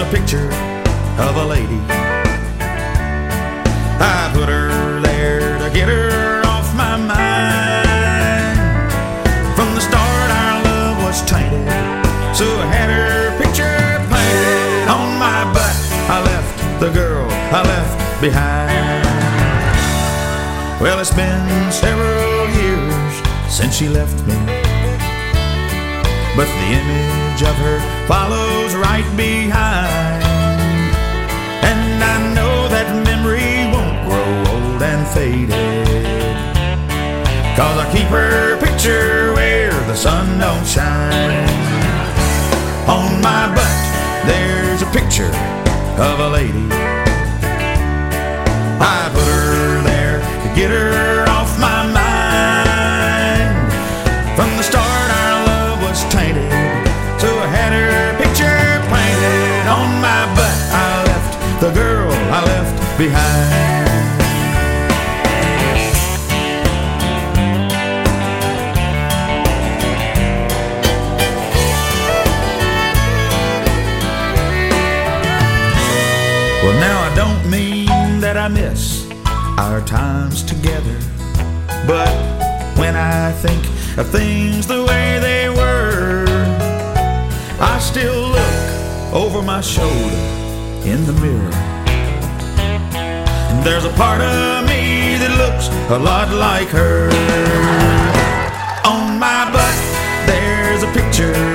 a picture of a lady. I put her there to get her off my mind. From the start our love was tainted, so I had her picture painted on my butt. I left the girl I left behind. Well, it's been several years since she left me, but the image of her follows right behind. And I know that memory won't grow old and faded, 'cause I keep her picture where the sun don't shine. On my butt there's a picture of a lady. I put her there to get her off my mind. From the start our love was tainted, so I had her picture painted on my butt. I left the girl I left behind. Well, now I don't mean that I miss our times together, but when I think of things the way they were, I still look over my shoulder in the mirror, and there's a part of me that looks a lot like her. On my butt there's a picture